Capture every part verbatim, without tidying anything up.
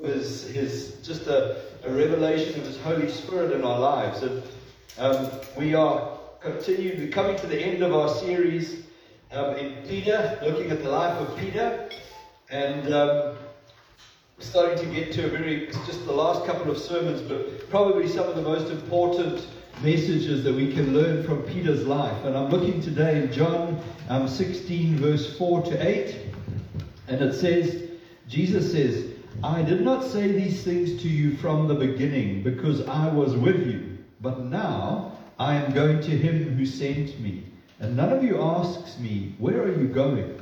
is, is just a, a revelation of His Holy Spirit in our lives. And um, we are continuing, coming to the end of our series um, in Peter, looking at the life of Peter. And um, starting to get to a very, it's just the last couple of sermons, but probably some of the most important messages that we can learn from Peter's life. And I'm looking today in John um, sixteen, verse four to eight. And it says, Jesus says, I did not say these things to you from the beginning because I was with you. But now I am going to him who sent me. And none of you asks me, where are you going?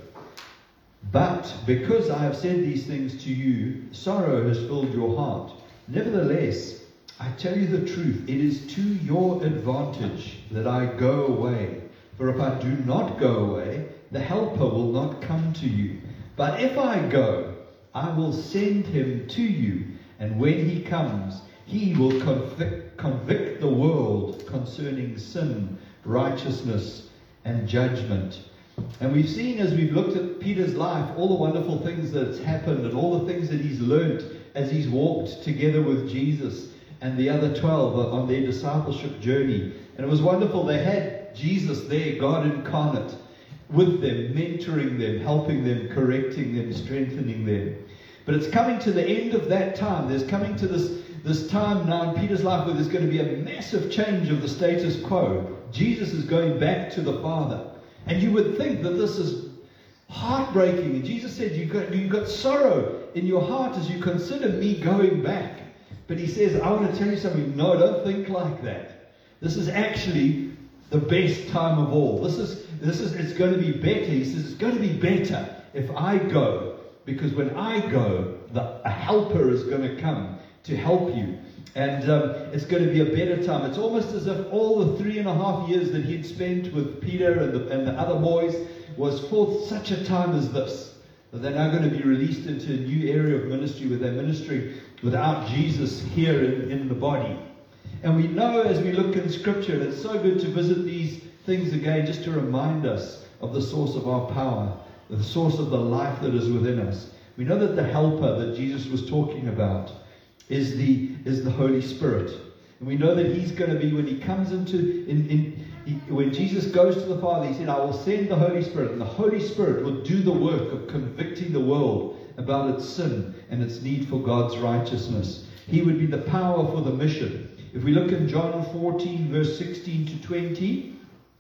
But because I have said these things to you, sorrow has filled your heart. Nevertheless, I tell you the truth, it is to your advantage that I go away. For if I do not go away, the Helper will not come to you. But if I go, I will send him to you. And when he comes, he will convict, convict the world concerning sin, righteousness, and judgment. And we've seen, as we've looked at Peter's life, all the wonderful things that's happened and all the things that he's learnt as he's walked together with Jesus and the other twelve on their discipleship journey. And it was wonderful. They had Jesus there, God incarnate, with them, mentoring them, helping them, correcting them, strengthening them. But it's coming to the end of that time. There's coming to this, this time now in Peter's life where there's going to be a massive change of the status quo. Jesus is going back to the Father. And you would think that this is heartbreaking. And Jesus said, you've got, you've got sorrow in your heart as you consider me going back. But he says, I want to tell you something. No, don't think like that. This is actually the best time of all. This is, this is, it's going to be better. He says, it's going to be better if I go. Because when I go, the, a helper is going to come to help you. And um, it's going to be a better time. It's almost as if all the three and a half years that he'd spent with Peter and the, and the other boys was for such a time as this. That they're now going to be released into a new area of ministry where they're ministering without Jesus here in, in the body. And we know as we look in Scripture, and it's so good to visit these things again just to remind us of the source of our power, the source of the life that is within us. We know that the helper that Jesus was talking about is the is the Holy Spirit. And we know that he's going to be, when he comes into, in, in he, when Jesus goes to the Father, he said, I will send the Holy Spirit. And the Holy Spirit will do the work of convicting the world about its sin and its need for God's righteousness. He would be the power for the mission. If we look in John fourteen, verse sixteen to twenty,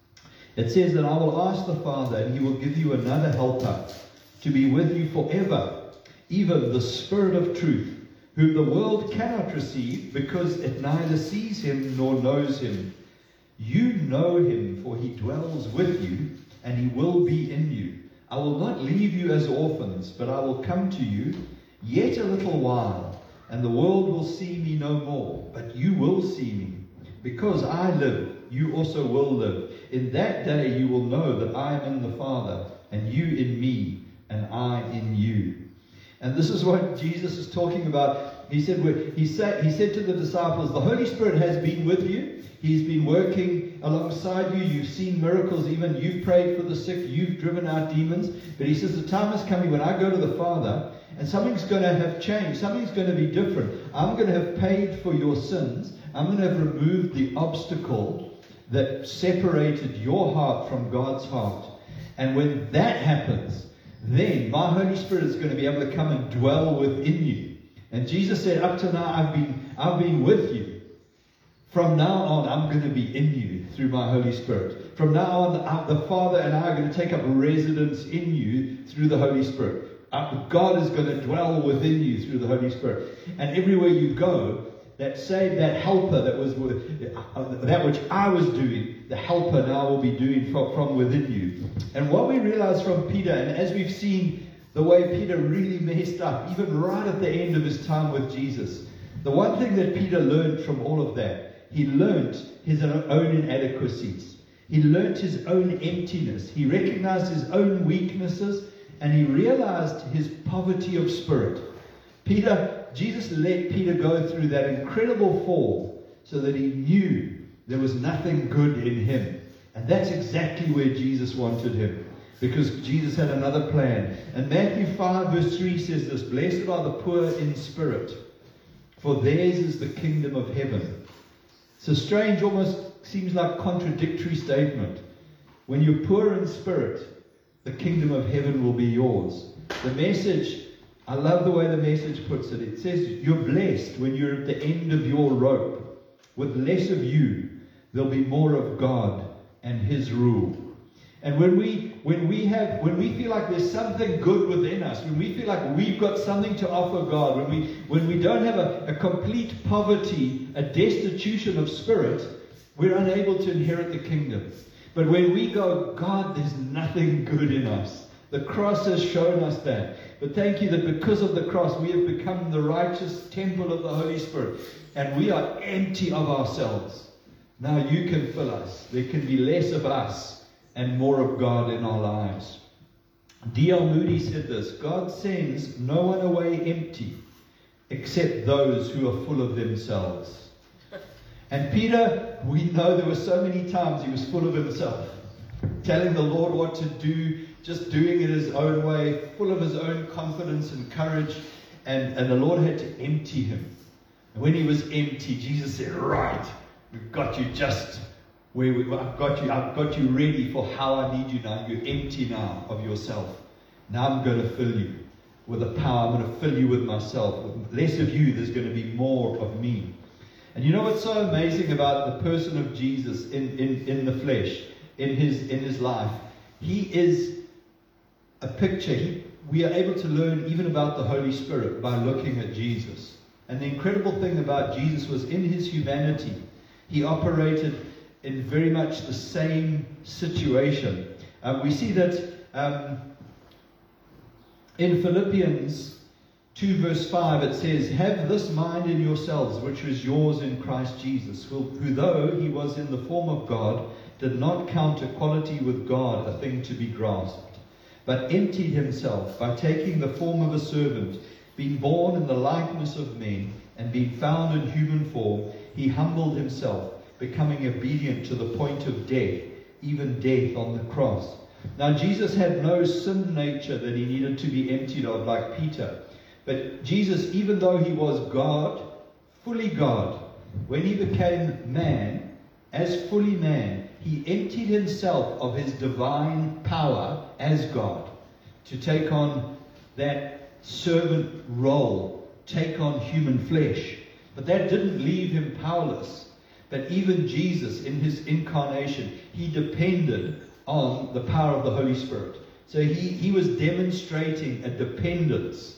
it says that I will ask the Father, and he will give you another helper to be with you forever, even the Spirit of truth, whom the world cannot receive, because it neither sees him nor knows him. You know him, for he dwells with you, and he will be in you. I will not leave you as orphans, but I will come to you. Yet a little while, and the world will see me no more, but you will see me. Because I live, you also will live. In that day you will know that I am in the Father, and you in me, and I in you. And this is what Jesus is talking about. He said, he said, he said to the disciples, the Holy Spirit has been with you. He's been working alongside you. You've seen miracles even. You've prayed for the sick. You've driven out demons. But he says, the time is coming when I go to the Father, and something's going to have changed. Something's going to be different. I'm going to have paid for your sins. I'm going to have removed the obstacle that separated your heart from God's heart. And when that happens, then my Holy Spirit is going to be able to come and dwell within you. And Jesus said, up to now, I've been, I've been with you. From now on, I'm going to be in you through my Holy Spirit. From now on, the Father and I are going to take up residence in you through the Holy Spirit. God is going to dwell within you through the Holy Spirit. And everywhere you go, that same, that helper that was that which I was doing, the helper now will be doing from, from within you. And what we realize from Peter, and as we've seen the way Peter really messed up, even right at the end of his time with Jesus, the one thing that Peter learned from all of that, he learned his own inadequacies. He learned his own emptiness. He recognized his own weaknesses, and he realized his poverty of spirit. Peter, Jesus let Peter go through that incredible fall so that he knew there was nothing good in him. And that's exactly where Jesus wanted him. because Jesus had another plan. And Matthew five verse three says this, "Blessed are the poor in spirit, for theirs is the kingdom of heaven." It's a strange, almost seems like contradictory statement. When you're poor in spirit, the kingdom of heaven will be yours. The message, I love the way the message puts it. It says you're blessed when you're at the end of your rope. With less of you, there'll be more of God and His rule. And when we when we have when we feel like there's something good within us, when we feel like we've got something to offer God, when we when we don't have a, a complete poverty, a destitution of spirit, we're unable to inherit the kingdom. But when we go, God, there's nothing good in us. The cross has shown us that. But thank you that because of the cross, we have become the righteous temple of the Holy Spirit. And we are empty of ourselves. Now you can fill us. There can be less of us and more of God in our lives. D L Moody said this, "God sends no one away empty except those who are full of themselves." And Peter, we know there were so many times he was full of himself, telling the Lord what to do, just doing it his own way, full of his own confidence and courage, and, and the Lord had to empty him. And when he was empty, Jesus said, "Right, we've got you just where we, I've got you, I've got you ready for how I need you now. You're empty now of yourself. Now I'm going to fill you with the power. I'm going to fill you with myself. With less of you, there's going to be more of me." And you know what's so amazing about the person of Jesus in, in, in the flesh, in his in his life? He is a picture. He, we are able to learn even about the Holy Spirit by looking at Jesus. And the incredible thing about Jesus was in his humanity, he operated in very much the same situation. Um, we see that um, in Philippians two verse five, it says, "Have this mind in yourselves, which was yours in Christ Jesus, who, who though he was in the form of God, did not count equality with God a thing to be grasped, but emptied himself by taking the form of a servant, being born in the likeness of men, and being found in human form, he humbled himself, becoming obedient to the point of death, even death on the cross." Now Jesus had no sin nature that he needed to be emptied of like Peter. But Jesus, even though he was God, fully God, when he became man, as fully man, he emptied himself of his divine power as God to take on that servant role, take on human flesh. But that didn't leave him powerless. But even Jesus, in his incarnation, he depended on the power of the Holy Spirit. So he, he was demonstrating a dependence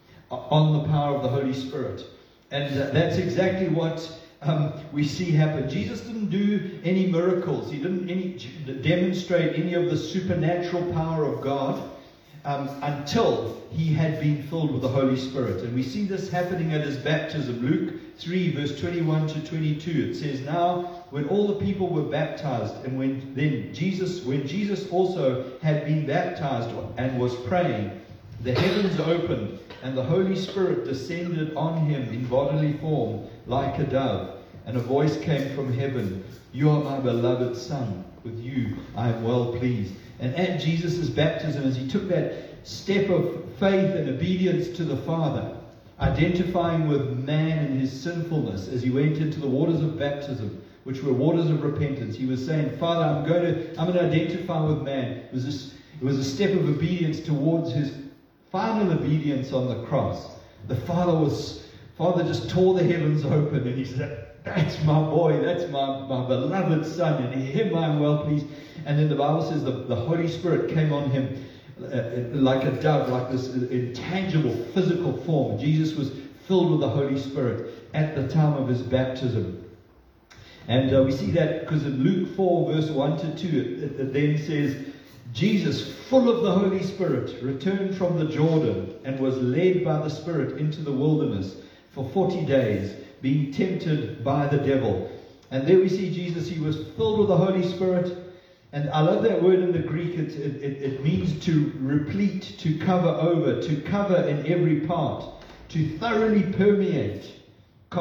on the power of the Holy Spirit. And uh, that's exactly what um, we see happen. Jesus didn't do any miracles. He didn't any, demonstrate any of the supernatural power of God um, until he had been filled with the Holy Spirit. And we see this happening at his baptism. Luke three, verse twenty-one to twenty-two. It says, "Now, when all the people were baptized, and when then Jesus, when Jesus also had been baptized and was praying, the heavens opened, and the Holy Spirit descended on him in bodily form like a dove. And a voice came from heaven, 'You are my beloved Son. With you I am well pleased.'" And at Jesus' baptism, as he took that step of faith and obedience to the Father, identifying with man and his sinfulness, as he went into the waters of baptism, which were waters of repentance, he was saying, "Father, I'm going to, I'm going to identify with man." It was this, it was a step of obedience towards his final obedience on the cross. The Father was, Father just tore the heavens open, and he said, "That's my boy, that's my, my beloved Son, and in him I am well pleased." And then the Bible says the, the Holy Spirit came on him uh, like a dove, like this intangible physical form. Jesus was filled with the Holy Spirit at the time of his baptism. And uh, we see that because in Luke four, verse one to two, it, it then says, "Jesus, full of the Holy Spirit, returned from the Jordan and was led by the Spirit into the wilderness for forty days, being tempted by the devil." And there we see Jesus, he was filled with the Holy Spirit. And I love that word in the Greek. It, it, it means to replete, to cover over, to cover in every part, to thoroughly permeate,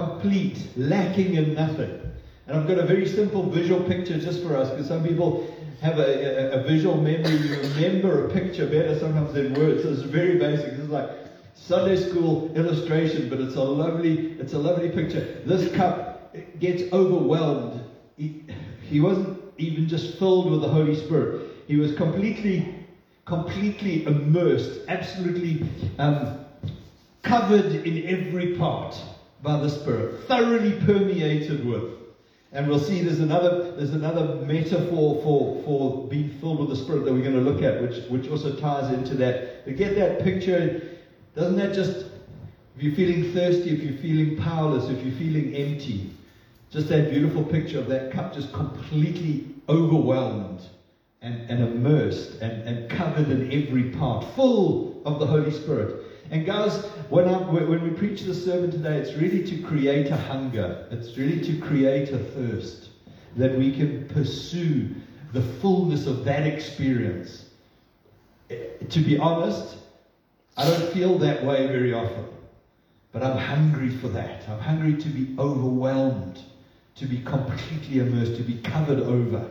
complete, lacking in nothing. And I've got a very simple visual picture just for us, because some people have a, a, a visual memory, you remember a picture better sometimes than words. So it's very basic. It's like Sunday school illustration, but it's a lovely, it's a lovely picture. This cup gets overwhelmed. He, he wasn't even just filled with the Holy Spirit. He was completely, completely immersed, absolutely um, covered in every part by the Spirit, thoroughly permeated with. And we'll see there's another there's another metaphor for, for being filled with the Spirit that we're going to look at, which which also ties into that. But get that picture. Doesn't that just, if you're feeling thirsty, if you're feeling powerless, if you're feeling empty, just that beautiful picture of that cup just completely overwhelmed and, and immersed and, and covered in every part, full of the Holy Spirit. And guys, when, I, when we preach this sermon today, it's really to create a hunger. It's really to create a thirst that we can pursue the fullness of that experience. To be honest, I don't feel that way very often. But I'm hungry for that. I'm hungry to be overwhelmed, to be completely immersed, to be covered over,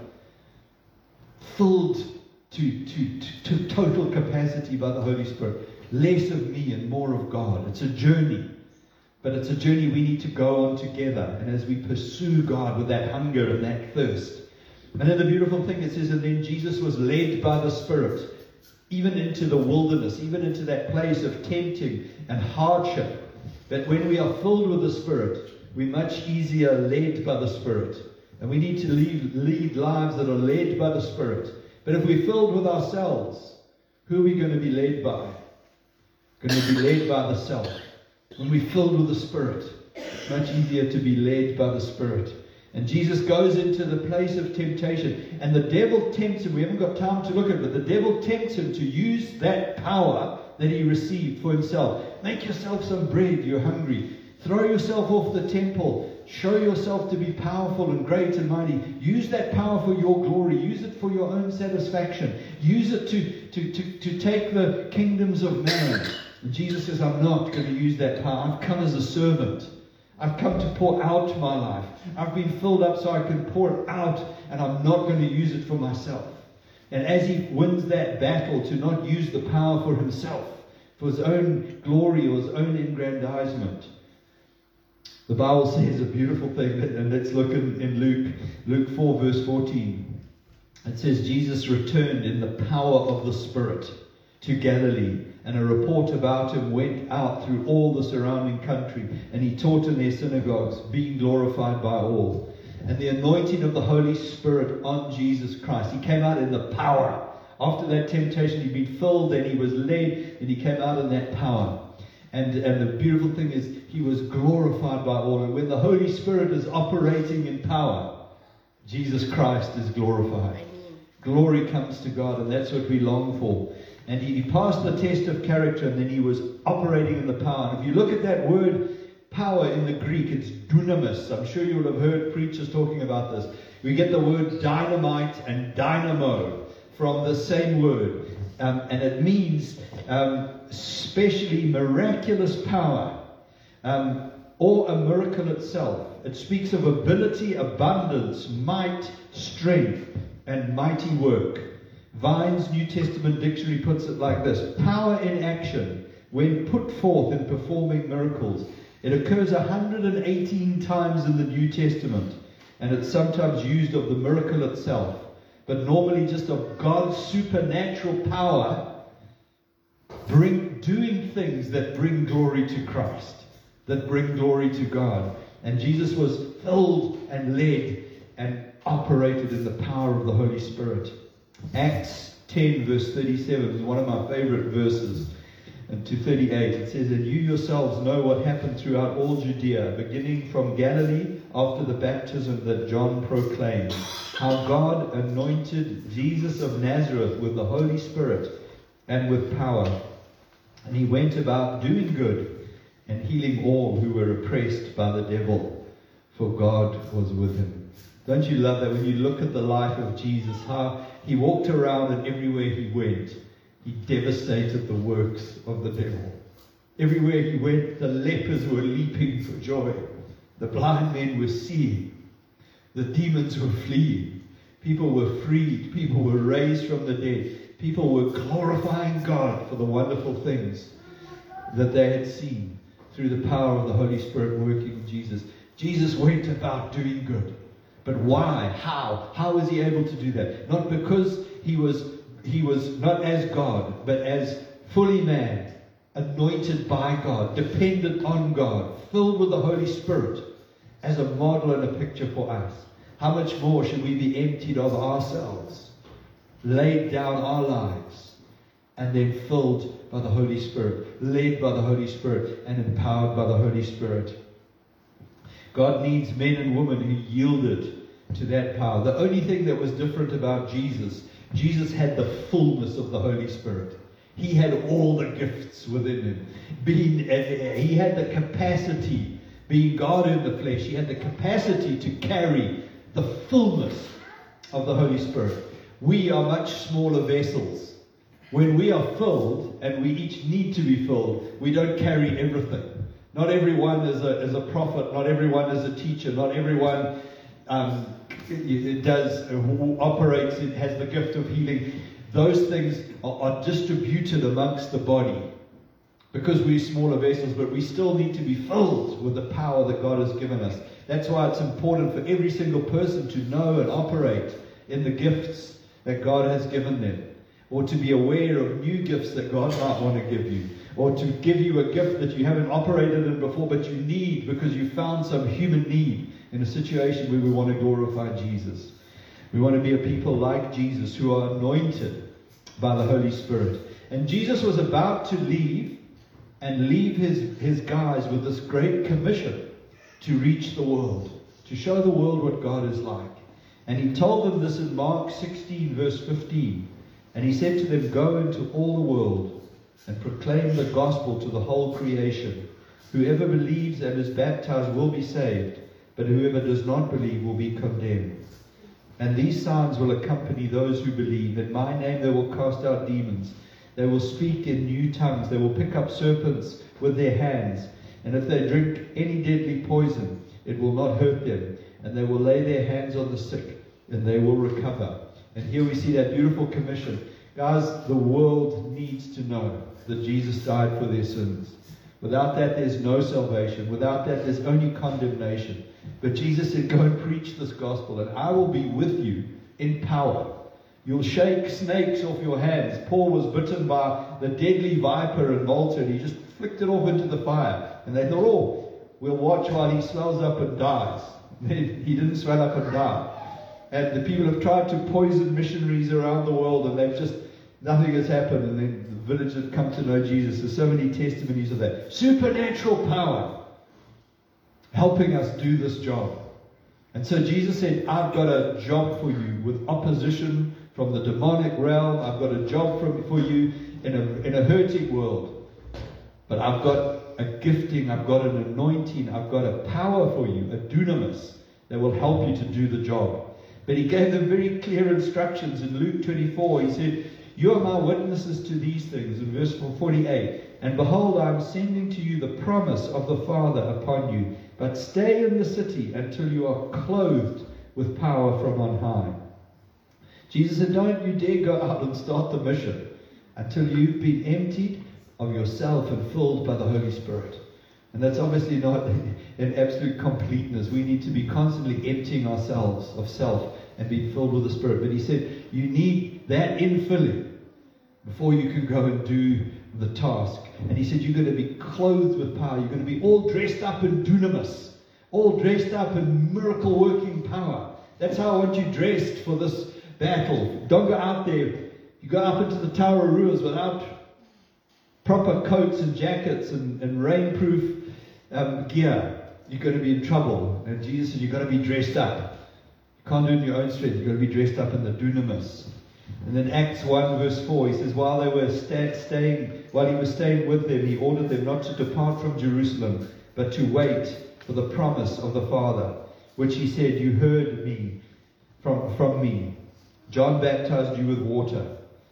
filled to, to, to, to total capacity by the Holy Spirit. Less of me and more of God. It's a journey. But it's a journey we need to go on together. And as we pursue God with that hunger and that thirst. And then the beautiful thing, it says, and then Jesus was led by the Spirit, even into the wilderness, even into that place of tempting and hardship. That when we are filled with the Spirit, we're much easier led by the Spirit. And we need to lead, lead lives that are led by the Spirit. But if we're filled with ourselves, who are we going to be led by? Going to be led by the self. When we're filled with the Spirit, it's much easier to be led by the Spirit. And Jesus goes into the place of temptation. And the devil tempts him. We haven't got time to look at it, but the devil tempts him to use that power that he received for himself. Make yourself some bread, you're hungry. Throw yourself off the temple. Show yourself to be powerful and great and mighty. Use that power for your glory. Use it for your own satisfaction. Use it to, to, to, to take the kingdoms of man. And Jesus says, I'm not going to use that power. I've come as a servant. I've come to pour out my life. I've been filled up so I can pour it out, and I'm not going to use it for myself. And as he wins that battle to not use the power for himself, for his own glory or his own aggrandizement, the Bible says a beautiful thing, and let's look in, in Luke, Luke four verse fourteen. It says, Jesus returned in the power of the Spirit to Galilee, and a report about him went out through all the surrounding country, and he taught in their synagogues, being glorified by all. And the anointing of the Holy Spirit on Jesus Christ. He came out in the power. After that temptation, he'd been filled, and he was led, and he came out in that power. And, and the beautiful thing is, he was glorified by all. And when the Holy Spirit is operating in power, Jesus Christ is glorified. Amen. Glory comes to God, and that's what we long for. And he, he passed the test of character, and then he was operating in the power. And if you look at that word power in the Greek, it's dunamis. I'm sure you will have heard preachers talking about this. We get the word dynamite and dynamo from the same word. Um, and it means um, specially miraculous power, um, or a miracle itself. It speaks of ability, abundance, might, strength, and mighty work. Vine's New Testament dictionary puts it like this: power in action, when put forth in performing miracles. It occurs one hundred eighteen times in the New Testament, and it's sometimes used of the miracle itself, but normally just of God's supernatural power bring doing things that bring glory to Christ, that bring glory to God. And Jesus was filled and led and operated in the power of the Holy Spirit. Acts ten verse thirty-seven is one of my favorite verses. And to thirty-eight, it says, and you yourselves know what happened throughout all Judea, beginning from Galilee after the baptism that John proclaimed, how God anointed Jesus of Nazareth with the Holy Spirit and with power. And he went about doing good and healing all who were oppressed by the devil, for God was with him. Don't you love that when you look at the life of Jesus, how he walked around and everywhere he went, he devastated the works of the devil. Everywhere he went, the lepers were leaping for joy. The blind men were seeing. The demons were fleeing. People were freed. People were raised from the dead. People were glorifying God for the wonderful things that they had seen through the power of the Holy Spirit working in Jesus. Jesus went about doing good. But why? How? How was he able to do that? Not because he was he was not as God, but as fully man, anointed by God, dependent on God, filled with the Holy Spirit, as a model and a picture for us. How much more should we be emptied of ourselves, laid down our lives, and then filled by the Holy Spirit, led by the Holy Spirit, and empowered by the Holy Spirit? God needs men and women who yielded to that power. The only thing that was different about Jesus, Jesus had the fullness of the Holy Spirit. He had all the gifts within him. Being, uh, he had the capacity, being God in the flesh, he had the capacity to carry the fullness of the Holy Spirit. We are much smaller vessels. When we are filled, and we each need to be filled, we don't carry everything. Not everyone is a, is a prophet, not everyone is a teacher, not everyone um, does who operates, it has the gift of healing. Those things are, are distributed amongst the body because we're smaller vessels, but we still need to be filled with the power that God has given us. That's why it's important for every single person to know and operate in the gifts that God has given them, or to be aware of new gifts that God might want to give you, or to give you a gift that you haven't operated in before, but you need because you found some human need in a situation where we want to glorify Jesus. We want to be a people like Jesus who are anointed by the Holy Spirit. And Jesus was about to leave and leave his, his guys with this great commission to reach the world, to show the world what God is like. And he told them this in Mark sixteen, verse fifteen. And he said to them, "Go into all the world and proclaim the gospel to the whole creation. Whoever believes and is baptized will be saved, but whoever does not believe will be condemned. And these signs will accompany those who believe. In my name they will cast out demons. They will speak in new tongues. They will pick up serpents with their hands. And if they drink any deadly poison, it will not hurt them. And they will lay their hands on the sick, and they will recover." And here we see that beautiful commission. Guys, the world needs to know that Jesus died for their sins. Without that, there's no salvation. Without that, there's only condemnation. But Jesus said, "Go and preach this gospel, and I will be with you in power. You'll shake snakes off your hands." Paul was bitten by the deadly viper in Malta, and he just flicked it off into the fire. And they thought, "Oh, we'll watch while he swells up and dies." He didn't swell up and die. And the people have tried to poison missionaries around the world, and they've just, nothing has happened. And then the village have come to know Jesus. There's so many testimonies of that. Supernatural power helping us do this job. And so Jesus said, "I've got a job for you with opposition from the demonic realm. I've got a job for, for you in a, in a hurting world. But I've got a gifting, I've got an anointing, I've got a power for you, a dunamis, that will help you to do the job." But he gave them very clear instructions in Luke twenty-four. He said, "You are my witnesses to these things," in verse forty-eight. "And behold, I am sending to you the promise of the Father upon you. But stay in the city until you are clothed with power from on high." Jesus said, don't you dare go out and start the mission until you've been emptied of yourself and filled by the Holy Spirit. And that's obviously not in absolute completeness. We need to be constantly emptying ourselves of self and being filled with the Spirit. But he said, you need that infilling before you can go and do the task. And he said, you're going to be clothed with power. You're going to be all dressed up in dunamis, all dressed up in miracle-working power. That's how I want you dressed for this battle. Don't go out there. You go up into the Tower of Ruins without proper coats and jackets and, and rainproof um, gear. You're going to be in trouble. And Jesus said, you've got to be dressed up. You can't do it in your own strength. You've got to be dressed up in the dunamis. And then Acts one verse four, he says, while they were sta- staying, while he was staying with them, he ordered them not to depart from Jerusalem, but to wait for the promise of the Father, which he said, you heard me from, from me. John baptized you with water,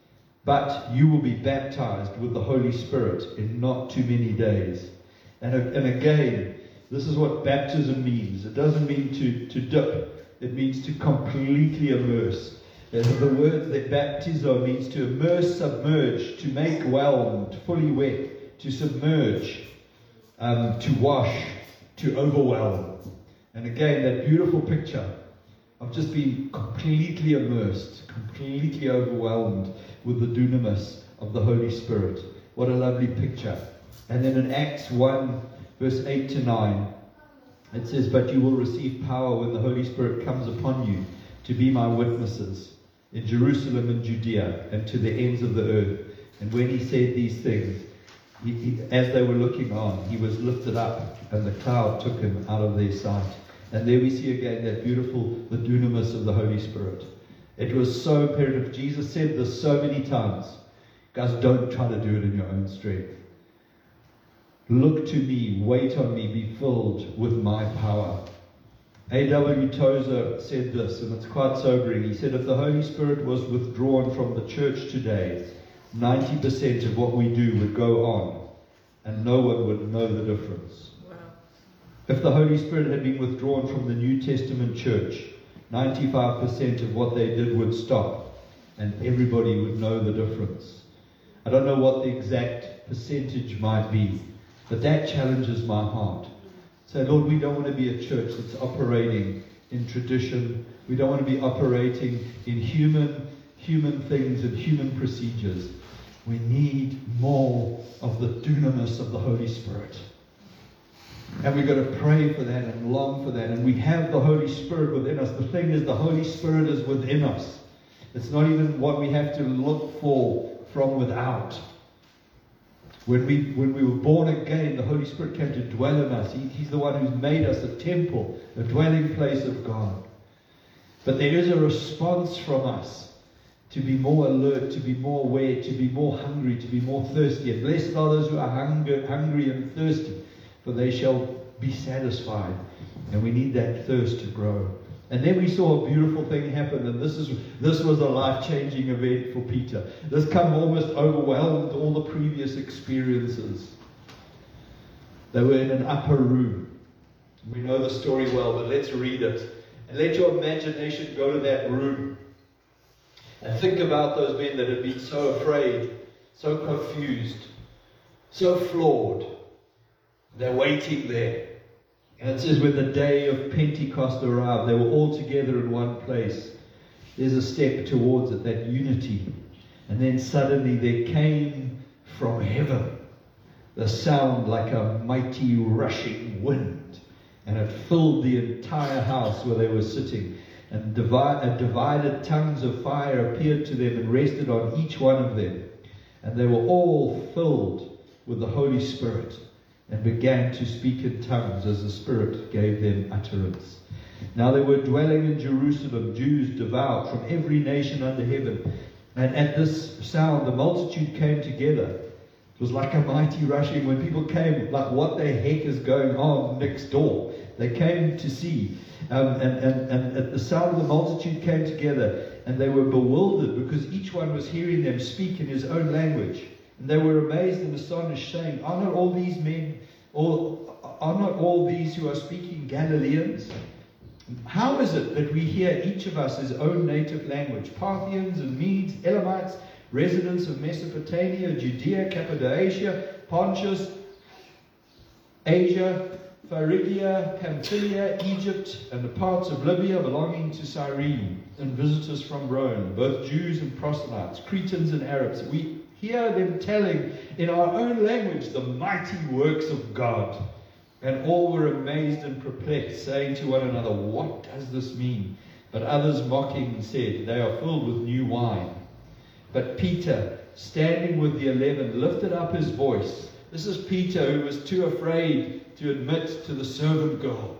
but you will be baptized with the Holy Spirit in not too many days. And, and again, this is what baptism means. It doesn't mean to, to dip It means to completely immerse. The word that baptizo means to immerse, submerge, to make whelmed, fully wet, to submerge, um, to wash, to overwhelm. And again, that beautiful picture of just being completely immersed, completely overwhelmed with the dunamis of the Holy Spirit. What a lovely picture. And then in Acts one, verse eight to nine, it says, "But you will receive power when the Holy Spirit comes upon you to be my witnesses in Jerusalem and Judea and to the ends of the earth." And when he said these things, he, he, as they were looking on, he was lifted up, and the cloud took him out of their sight. And there we see again that beautiful, the dunamis of the Holy Spirit. It was so imperative. Jesus said this so many times. Guys, don't try to do it in your own strength. Look to me, wait on me, be filled with my power. A W Tozer said this, and it's quite sobering. He said, if the Holy Spirit was withdrawn from the church today, ninety percent of what we do would go on, and no one would know the difference. Wow. If the Holy Spirit had been withdrawn from the New Testament church, ninety-five percent of what they did would stop, and everybody would know the difference. I don't know what the exact percentage might be, but that challenges my heart. Say, Lord, we don't want to be a church that's operating in tradition. We don't want to be operating in human, human things and human procedures. We need more of the dunamis of the Holy Spirit. And we've got to pray for that and long for that. And we have the Holy Spirit within us. The thing is, the Holy Spirit is within us. It's not even what we have to look for from without. When we when we were born again, the Holy Spirit came to dwell in us. He, he's the one who's made us a temple, a dwelling place of God. But there is a response from us to be more alert, to be more aware, to be more hungry, to be more thirsty. And blessed are those who are hunger, hungry and thirsty, for they shall be satisfied. And we need that thirst to grow. And then we saw a beautiful thing happen, and this is this was a life-changing event for Peter. This come almost overwhelmed all the previous experiences. They were in an upper room. We know the story well, but let's read it. And let your imagination go to that room. And think about those men that had been so afraid, so confused, so flawed. They're waiting there. And it says, when the day of Pentecost arrived, they were all together in one place. There's a step towards it, that unity. And then suddenly there came from heaven the sound like a mighty rushing wind. And it filled the entire house where they were sitting. And divi- divided tongues of fire appeared to them and rested on each one of them. And they were all filled with the Holy Spirit, and began to speak in tongues as the Spirit gave them utterance. Now they were dwelling in Jerusalem, Jews devout from every nation under heaven. And at this sound the multitude came together. It was like a mighty rushing. When people came, like, what the heck is going on next door? They came to see. Um, and, and, and at the sound of the multitude came together, and they were bewildered because each one was hearing them speak in his own language. And they were amazed and astonished, saying, Are not all these men, all, are not all these who are speaking Galileans? How is it that we hear each of us his own native language? Parthians and Medes, Elamites, residents of Mesopotamia, Judea, Cappadocia, Pontus, Asia, Phrygia, Pamphylia, Egypt, and the parts of Libya belonging to Cyrene, and visitors from Rome, both Jews and proselytes, Cretans and Arabs. We hear them telling in our own language the mighty works of God. And all were amazed and perplexed, saying to one another, What does this mean? But others mocking said, They are filled with new wine. But Peter, standing with the eleven, lifted up his voice. This is Peter, who was too afraid to admit to the servant girl,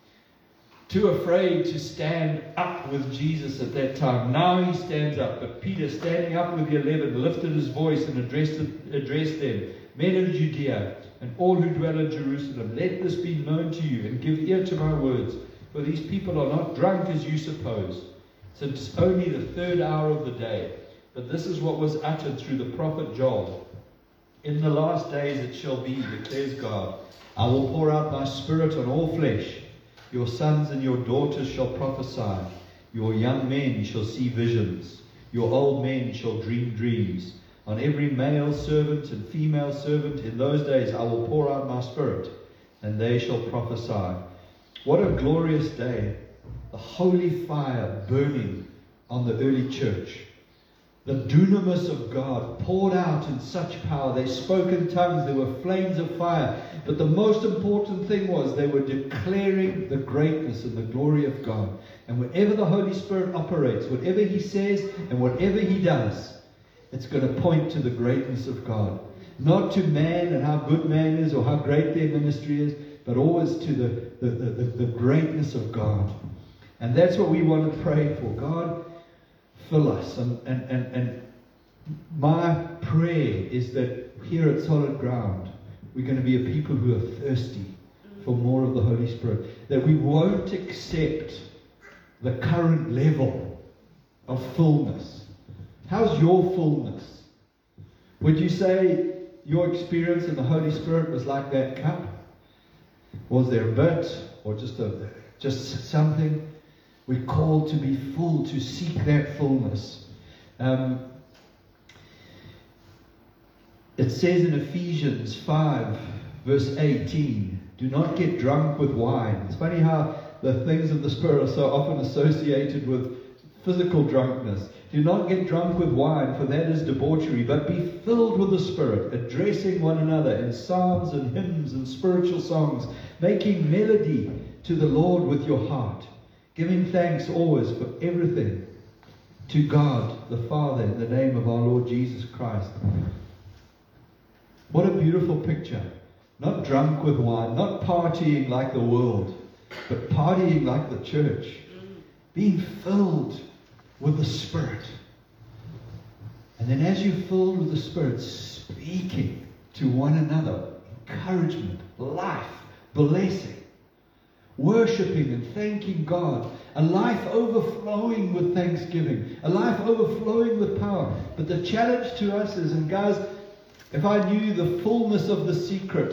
too afraid to stand up with Jesus at that time. Now he stands up. But Peter, standing up with the eleven, lifted his voice and addressed, addressed them, Men of Judea, and all who dwell in Jerusalem, let this be known to you, and give ear to my words. For these people are not drunk as you suppose, since it's only the third hour of the day. But this is what was uttered through the prophet Joel. In the last days it shall be, declares God, I will pour out my spirit on all flesh. Your sons and your daughters shall prophesy. Your young men shall see visions. Your old men shall dream dreams. On every male servant and female servant in those days I will pour out my Spirit, and they shall prophesy. What a glorious day. The holy fire burning on the early church. The dunamis of God poured out in such power. They spoke in tongues. There were flames of fire. But the most important thing was they were declaring the greatness and the glory of God. And whenever the Holy Spirit operates, whatever He says and whatever He does, it's going to point to the greatness of God. Not to man and how good man is or how great their ministry is, but always to the, the, the, the greatness of God. And that's what we want to pray for. God, fill us. And, and, and, and my prayer is that here at Solid Ground, we're going to be a people who are thirsty for more of the Holy Spirit. That we won't accept the current level of fullness. How's your fullness? Would you say your experience in the Holy Spirit was like that cup? Was there a bit or just a just something? We're called to be full, to seek that fullness. Um, it says in Ephesians five, verse eighteen, do not get drunk with wine. It's funny how the things of the Spirit are so often associated with physical drunkenness. Do not get drunk with wine, for that is debauchery, but be filled with the Spirit, addressing one another in psalms and hymns and spiritual songs, making melody to the Lord with your heart, giving thanks always for everything to God the Father in the name of our Lord Jesus Christ. What a beautiful picture. Not drunk with wine, not partying like the world, but partying like the church. Being filled with the Spirit. And then as you're filled with the Spirit, speaking to one another, encouragement, life, blessing, worshipping and thanking God, a life overflowing with thanksgiving, a life overflowing with power. But the challenge to us is, and guys, if I knew the fullness of the secret,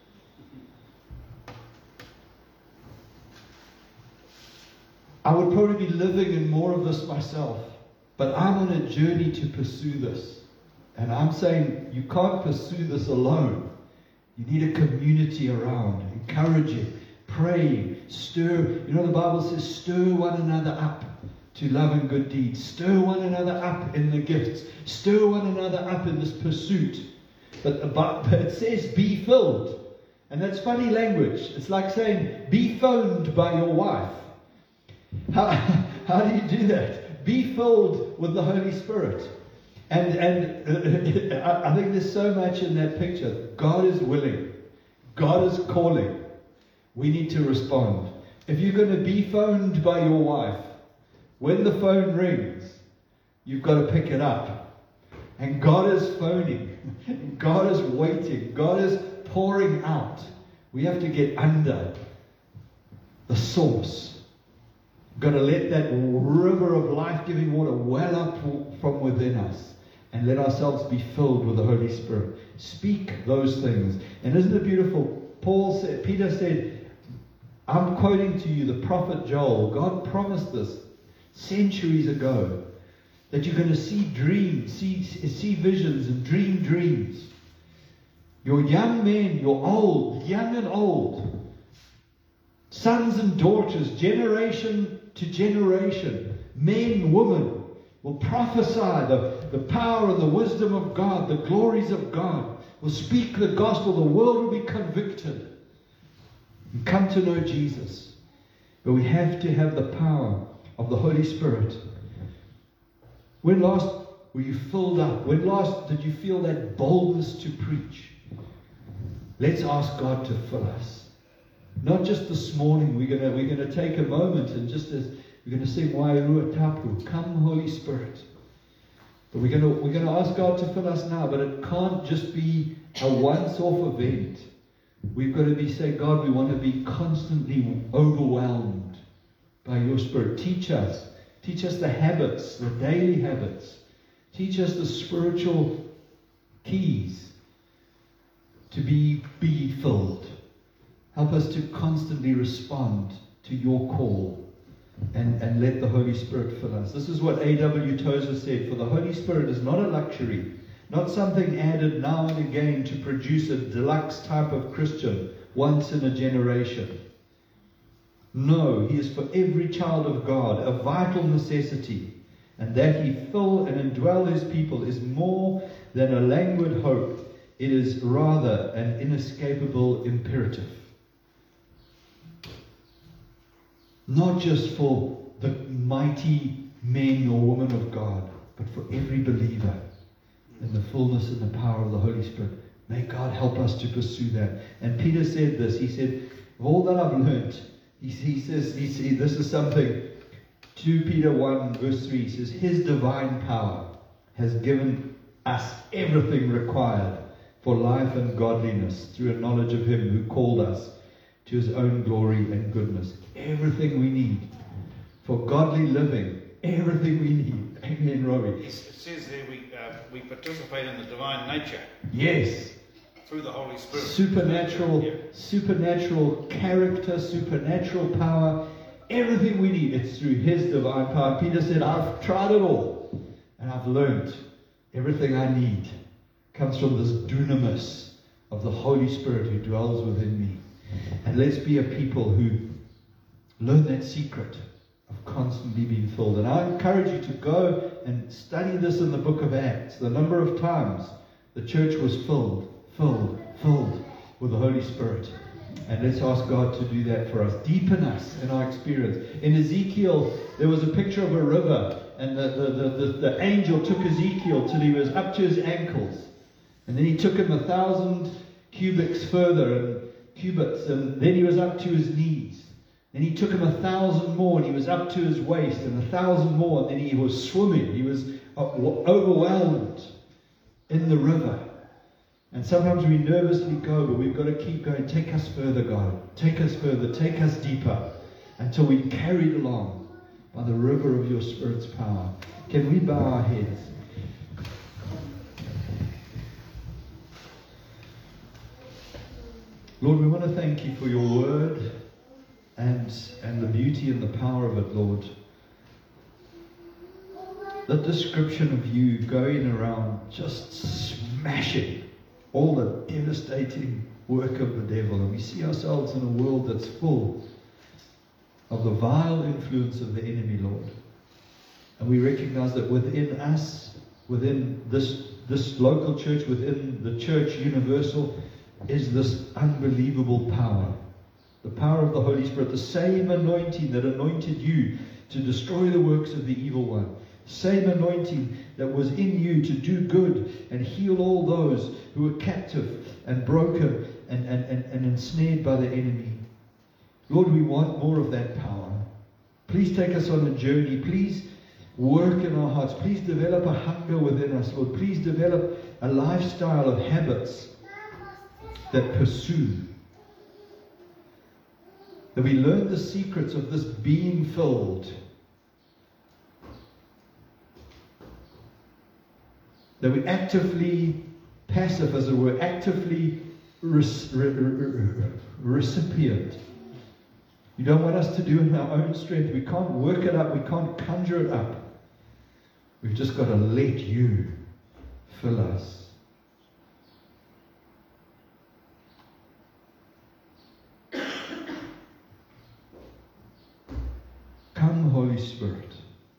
I would probably be living in more of this myself. But I'm on a journey to pursue this. And I'm saying you can't pursue this alone. You need a community around, encouraging, praying, stir. You know, the Bible says, stir one another up to love and good deeds. Stir one another up in the gifts. Stir one another up in this pursuit. But, but it says, be filled. And that's funny language. It's like saying, be phoned by your wife. How, how do you do that? Be filled with the Holy Spirit. And, and uh, I think there's so much in that picture. God is willing. God is calling. We need to respond. If you're going to be phoned by your wife, when the phone rings, you've got to pick it up. And God is phoning. God is waiting. God is pouring out. We have to get under the source. We've got to let that river of life-giving water well up from within us and let ourselves be filled with the Holy Spirit. Speak those things. And isn't it beautiful? Paul said, Peter said, I'm quoting to you the prophet Joel. God promised this centuries ago, that you're going to see dreams, see, see visions and dream dreams. Your young men, your old, young and old, sons and daughters, generation to generation, men, women, will prophesy the, the power and the wisdom of God, the glories of God, will speak the gospel. The world will be convicted and come to know Jesus. But we have to have the power of the Holy Spirit. When last were you filled up? When last did you feel that boldness to preach? Let's ask God to fill us. Not just this morning. We're gonna we're gonna take a moment and just as we're gonna sing Wairua Tapu, come Holy Spirit. But we're gonna we're gonna ask God to fill us now. But it can't just be a once-off event. We've got to be saying, God, we want to be constantly overwhelmed by your Spirit. Teach us. Teach us the habits, the daily habits. Teach us the spiritual keys to be, be filled. Help us to constantly respond to your call and, and let the Holy Spirit fill us. This is what A W Tozer said, for the Holy Spirit is not a luxury, not something added now and again to produce a deluxe type of Christian once in a generation. No, he is for every child of God, a vital necessity. And that he fill and indwell his people is more than a languid hope. It is rather an inescapable imperative. Not just for the mighty men or women of God, but for every believer in the fullness and the power of the Holy Spirit. May God help us to pursue that. And Peter said this. He said, of all that I've learned, he, he says, he said, this is something, two Peter one verse three, he says, his divine power has given us everything required for life and godliness through a knowledge of him who called us to his own glory and goodness. Everything we need for godly living. Everything we need. Amen, Robbie. Yes, it says there we, uh, we participate in the divine nature. Yes. Through the Holy Spirit. Supernatural, Yeah. supernatural character, supernatural power. Everything we need, it's through his divine power. Peter said, I've tried it all. And I've learned everything I need comes from this dunamis of the Holy Spirit who dwells within me. And let's be a people who learn that secret of constantly being filled. And I encourage you to go and study this in the book of Acts. The number of times the church was filled, filled, filled with the Holy Spirit. And let's ask God to do that for us. Deepen us in our experience. In Ezekiel, there was a picture of a river. And the, the, the, the, the angel took Ezekiel till he was up to his ankles. And then he took him a thousand cubits further, and cubits, and then he was up to his knees. And he took him a thousand more, and he was up to his waist, and a thousand more, and then he was swimming. He was overwhelmed in the river. And sometimes we nervously go, but we've got to keep going. Take us further, God. Take us further. Take us deeper until we're carried along by the river of your Spirit's power. Can we bow our heads? Lord, we want to thank you for your word and, and the beauty and the power of it, Lord. The description of you going around just smashing all the devastating work of the devil. And we see ourselves in a world that's full of the vile influence of the enemy, Lord. And we recognize that within us, within this, this local church, within the church universal, is this unbelievable power. The power of the Holy Spirit, the same anointing that anointed you to destroy the works of the evil one. Same anointing that was in you to do good and heal all those who were captive and broken and, and, and, and ensnared by the enemy. Lord, we want more of that power. Please take us on a journey. Please work in our hearts. Please develop a hunger within us, Lord. Please develop a lifestyle of habits that pursue. That we learn the secrets of this being filled. That we actively, passive as it were, actively res- re- re- recipient. You don't want us to do it in our own strength. We can't work it up. We can't conjure it up. We've just got to let you fill us. Come, Holy Spirit.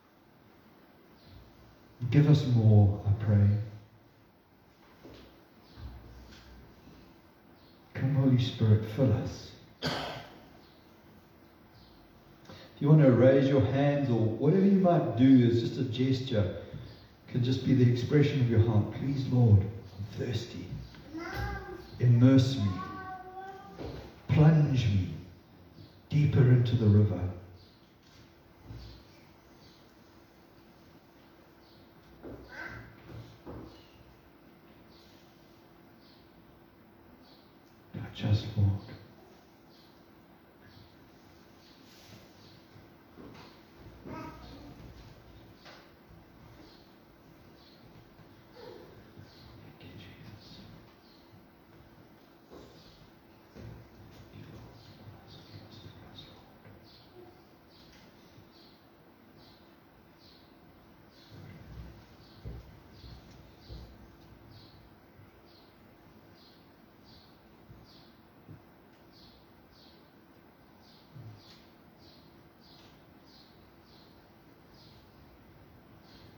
Give us more, I pray. Come, Holy Spirit, fill us. If you want to raise your hands or whatever you might do, it's just a gesture. It can just be the expression of your heart. Please, Lord, I'm thirsty. Immerse me. Plunge me deeper into the river. Touch us, Lord.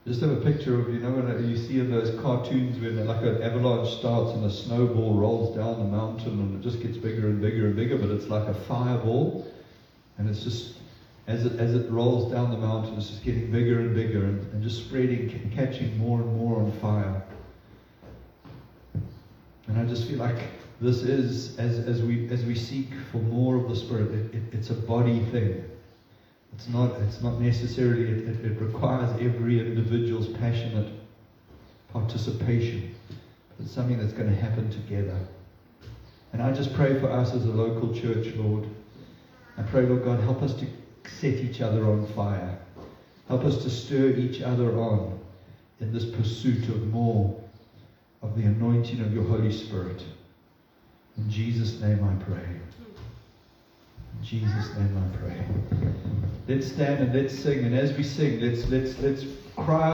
Just have a picture of, you know, when you see in those cartoons when like an avalanche starts and a snowball rolls down the mountain and it just gets bigger and bigger and bigger, but it's like a fireball, and it's just, as it as it rolls down the mountain, it's just getting bigger and bigger and, and just spreading, c- catching more and more on fire. And I just feel like this is, as as we as we seek for more of the Spirit, it, it, it's a body thing. It's not, it's not necessarily, it, it, it requires every individual's passionate participation. It's something that's going to happen together. And I just pray for us as a local church, Lord. I pray, Lord God, help us to set each other on fire. Help us to stir each other on in this pursuit of more of the anointing of your Holy Spirit. In Jesus' name I pray. In Jesus' name I pray. Let's stand and let's sing. And as we sing, let's let's let's cry.